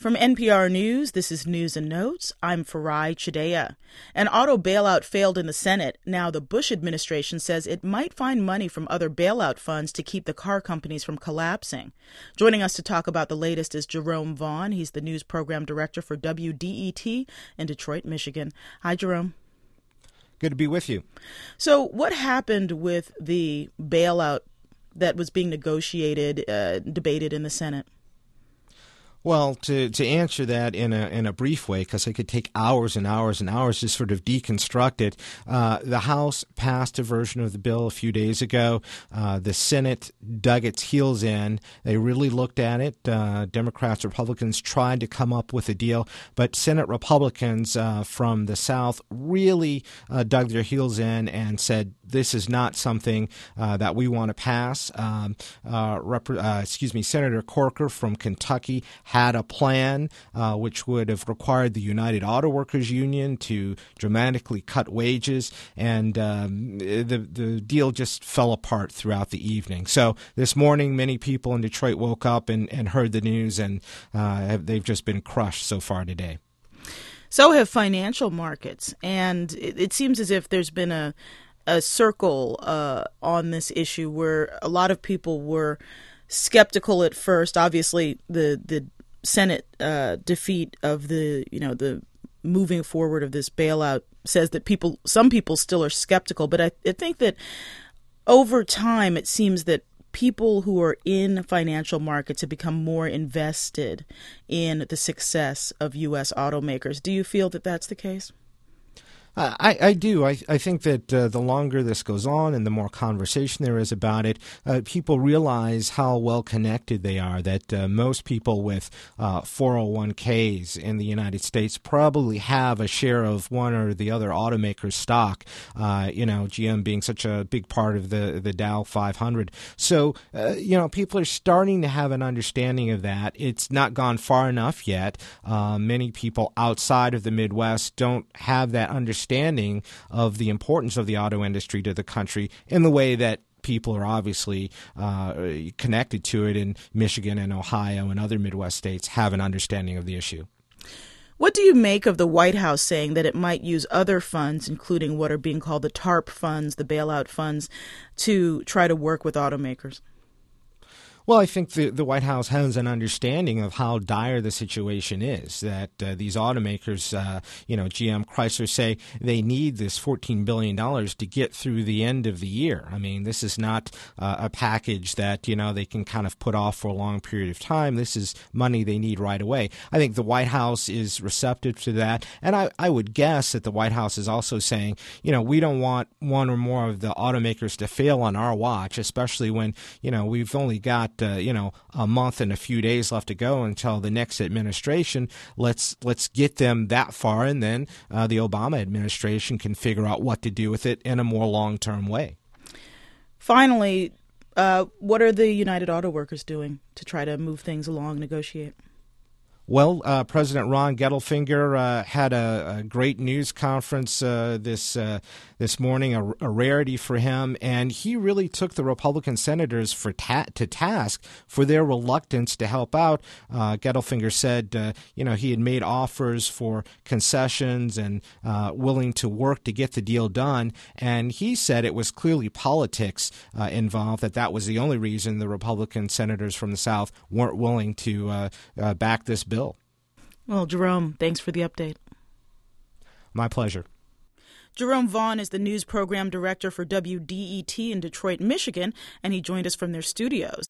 From NPR News, this is News and Notes. I'm Farai Chideya. An auto bailout failed in the Senate. Now the Bush administration says it might find money from other bailout funds to keep the car companies from collapsing. Joining us to talk about the latest is Jerome Vaughn. He's the news program director for WDET in Detroit, Michigan. Hi, Jerome. Good to be with you. So what happened with the bailout that was being negotiated, debated in the Senate? Well, to answer that in a brief way, because I could take hours and hours and hours to sort of deconstruct it, the House passed a version of the bill a few days ago. The Senate dug its heels in. They really looked at it. Democrats, Republicans tried to come up with a deal, but Senate Republicans from the South really dug their heels in and said, this is not something that we want to pass. Senator Corker from Kentucky had a plan which would have required the United Auto Workers Union to dramatically cut wages, and the deal just fell apart throughout the evening. So this morning, many people in Detroit woke up and heard the news, and they've just been crushed so far today. So have financial markets, and it seems as if there's been a circle on this issue where a lot of people were skeptical at first. Obviously, the Senate defeat of the moving forward of this bailout says that some people still are skeptical. But I think that over time, it seems that people who are in financial markets have become more invested in the success of U.S. automakers. Do you feel that that's the case? I do. I think that the longer this goes on and the more conversation there is about it, people realize how well connected they are, that most people with 401ks in the United States probably have a share of one or the other automaker's stock, GM being such a big part of the Dow 500. So, people are starting to have an understanding of that. It's not gone far enough yet. Many people outside of the Midwest don't have that understanding of the importance of the auto industry to the country in the way that people are obviously connected to it in Michigan and Ohio and other Midwest states have an understanding of the issue. What do you make of the White House saying that it might use other funds, including what are being called the TARP funds, the bailout funds, to try to work with automakers? Well, I think the White House has an understanding of how dire the situation is, that these automakers, GM, Chrysler, say they need this $14 billion to get through the end of the year. I mean, this is not a package that, they can kind of put off for a long period of time. This is money they need right away. I think the White House is receptive to that. And I would guess that the White House is also saying, we don't want one or more of the automakers to fail on our watch, especially when, we've only got a month and a few days left to go until the next administration. Let's get them that far, and then the Obama administration can figure out what to do with it in a more long-term way. Finally, what are the United Auto Workers doing to try to move things along, negotiate? Well, President Ron Gettelfinger had a great news conference this morning, a rarity for him, and he really took the Republican senators to task for their reluctance to help out. Gettelfinger said, he had made offers for concessions and willing to work to get the deal done, and he said it was clearly politics involved, that was the only reason the Republican senators from the South weren't willing to back this bill. Well, Jerome, thanks for the update. My pleasure. Jerome Vaughn is the news program director for WDET in Detroit, Michigan, and he joined us from their studios.